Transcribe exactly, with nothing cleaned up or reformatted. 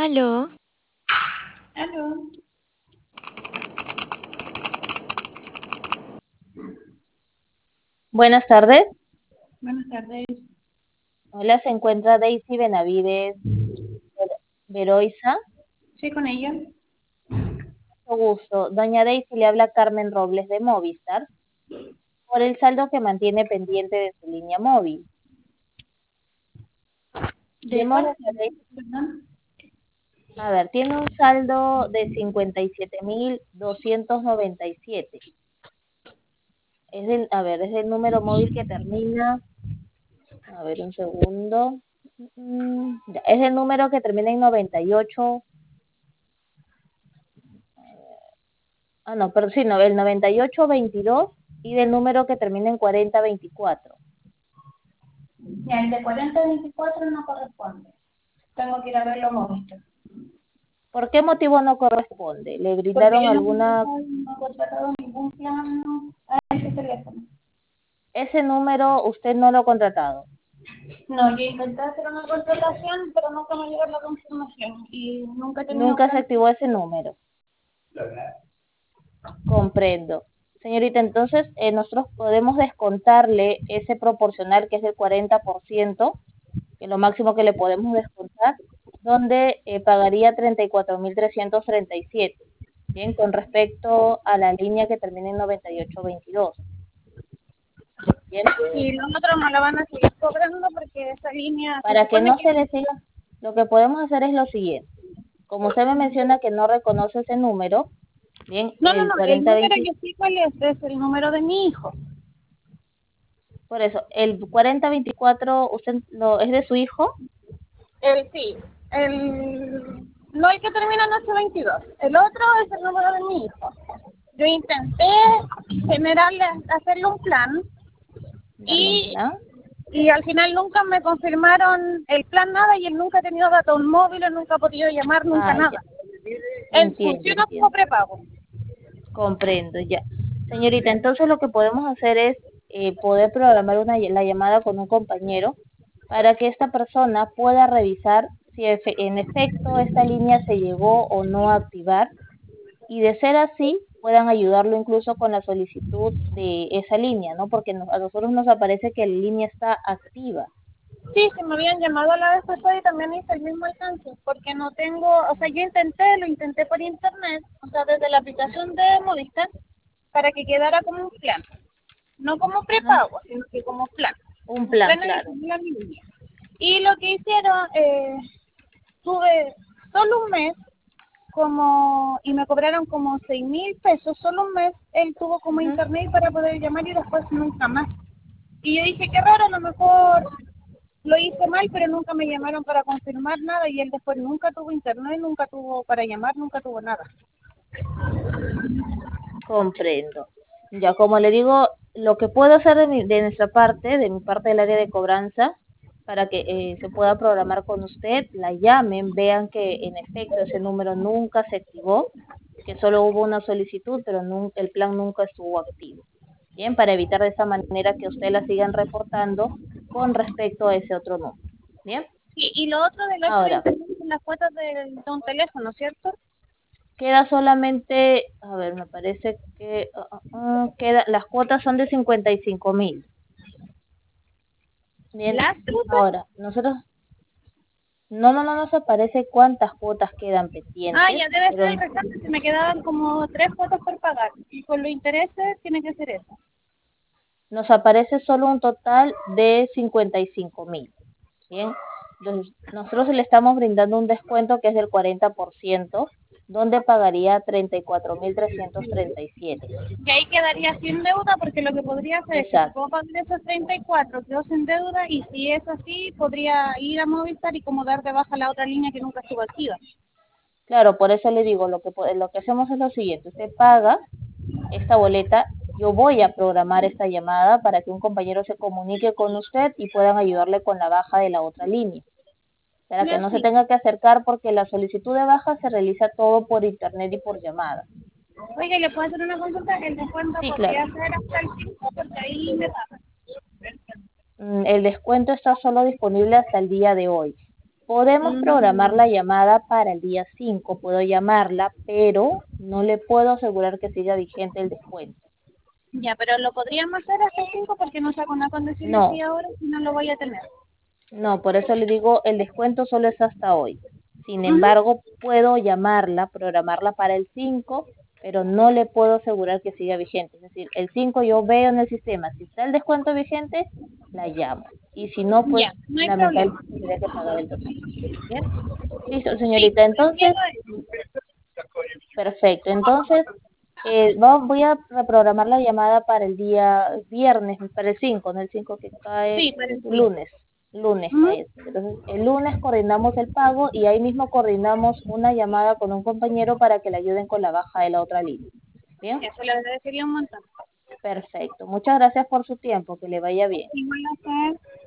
Aló, Aló, Buenas tardes. buenas tardes. Hola, se encuentra Daisy Benavides Ver- Veroiza. Sí, con ella. Mucho gusto. Doña Daisy, le habla Carmen Robles de Movistar por el saldo que mantiene pendiente de su línea móvil. ¿De Vemos, cuál? doña Daisy, Perdón. a ver, tiene un saldo de cincuenta y siete mil doscientos noventa y siete. Es el, a ver, es el número móvil que termina, a ver, un segundo. Mm, ya, es el número que termina en noventa y ocho. Ah, no, pero sí, no, el noventa y ocho veintidós y del número que termina en cuarenta veinticuatro. Ya, el de cuarenta veinticuatro no corresponde. Tengo que ir a verlo Movistar. ¿Por qué motivo no corresponde? ¿Le Porque brindaron yo no he alguna, contratado, no he contratado ningún plan a ese teléfono. ese número usted no lo ha contratado? No, yo intenté hacer una contratación, pero nunca me llegó la confirmación. Y nunca he tenido Nunca se plan. activó ese número. Comprendo. Señorita, entonces eh, nosotros podemos descontarle ese proporcional que es el cuarenta por ciento, que es lo máximo que le podemos descontar, donde eh, pagaría treinta y cuatro mil trescientos treinta y siete. Bien, con respecto a la línea que termina en noventa y ocho veintidós. Bien, Y los otros me la van a seguir cobrando porque esa línea se para que supone no que... se le siga, lo que podemos hacer es lo siguiente. Como usted me menciona que no reconoce ese número, bien, No, no, el no, el cuarenta número veinte, yo sí cuál es, es el número de mi hijo. por eso, el cuarenta veinticuatro, ¿usted lo, es de su hijo? El sí, el no el que termina en ocho veintidós, el otro es el número de mi hijo. Yo intenté generarle, hacerle un plan Darle un y, plan. y al final nunca me confirmaron el plan nada y él nunca ha tenido datos móviles, nunca ha podido llamar, nunca Ah, ya, nada. Él entiendo, funciona como entiendo. prepago. Comprendo, ya. Señorita, entonces lo que podemos hacer es eh, poder programar una, ll- la llamada con un compañero para que esta persona pueda revisar si efe- en efecto esta línea se llegó o no a activar y de ser así puedan ayudarlo incluso con la solicitud de esa línea, ¿no? Porque nos- a nosotros nos aparece que la línea está activa. Sí, se me habían llamado a la vez pasada y también hice el mismo alcance, porque no tengo, o sea, yo intenté, lo intenté por internet, o sea, desde la aplicación de Movistar, para que quedara como un plan, no como Ajá. prepago, sino que como plan, Un como plan, plan claro. adicional a mi línea. Y lo que hicieron, eh, tuve solo un mes, como, y me cobraron como seis mil pesos, solo un mes, él tuvo como Ujú. internet para poder llamar y después nunca más. Y yo dije, qué raro, a lo mejor lo hice mal, pero nunca me llamaron para confirmar nada y él después nunca tuvo internet, nunca tuvo para llamar, nunca tuvo nada. Comprendo. Ya, como le digo, lo que puedo hacer de, mi- de nuestra parte, de mi parte del área de cobranza, para que eh, se pueda programar con usted, la llamen, vean que en efecto ese número nunca se activó, que solo hubo una solicitud, pero nun- el plan nunca estuvo activo. Bien, para evitar de esa manera que usted la sigan reportando con respecto a ese otro número. Bien, Sí, y lo otro del ocho ahora, veinticinco son las cuotas de, de un teléfono, ¿cierto? queda solamente, a ver, me parece que ah, ah, ah, queda, las cuotas son de cincuenta y cinco mil. Bien, Las cuotas. ahora, nosotros, no, no, no nos aparece cuántas cuotas quedan Ah, pendientes, ya debe ser el pero restante, se me quedaban como tres cuotas por pagar. Y con los intereses tiene que ser eso. nos aparece solo un total de cincuenta y cinco mil. Bien, entonces nosotros le estamos brindando un descuento que es del cuarenta por ciento, donde pagaría treinta y cuatro mil trescientos treinta y siete. Y ahí quedaría sin deuda porque lo que podría hacer es que si Exacto. puedo pagar esos treinta y cuatro quedo sin deuda y si es así podría ir a Movistar y como dar de baja la otra línea que nunca estuvo activa. Claro, por eso le digo, lo que, po- lo que hacemos es lo siguiente, usted paga esta boleta, yo voy a programar esta llamada para que un compañero se comunique con usted y puedan ayudarle con la baja de la otra línea, para que Ya no se sí. tenga que acercar porque la solicitud de baja se realiza todo por internet y por llamada. Oiga, ¿le puedo hacer una consulta? El descuento Sí, claro. podría ser hasta el cinco porque ahí me pagan. Mm, El descuento está solo disponible hasta el día de hoy. Podemos programar Mm, la llamada para el día cinco, puedo llamarla, pero no le puedo asegurar que siga vigente el descuento. ya, pero lo podríamos hacer hasta el cinco porque no saco nada con decirle sí No, ahora si no lo voy a tener. no, por eso le digo, el descuento solo es hasta hoy. Sin Ujú. embargo, puedo llamarla, programarla para el cinco, pero no le puedo asegurar que siga vigente. Es decir, el cinco yo veo en el sistema, si está el descuento vigente, la llamo. Y si no, pues Ya, no hay problema. lamentablemente tendría que pagar el total. ¿Bien? Listo, Sí, señorita. Entonces, prefiero eso. perfecto. Entonces, eh, va- voy a reprogramar la llamada para el día viernes, para el cinco, no el cinco que cae Sí, para el cinco. lunes. Lunes Ujú. cae. ese. Entonces, el lunes coordinamos el pago y ahí mismo coordinamos una llamada con un compañero para que le ayuden con la baja de la otra línea. ¿Bien? Eso le agradecería un montón. Perfecto. Muchas gracias por su tiempo. Que le vaya bien. Igual a usted.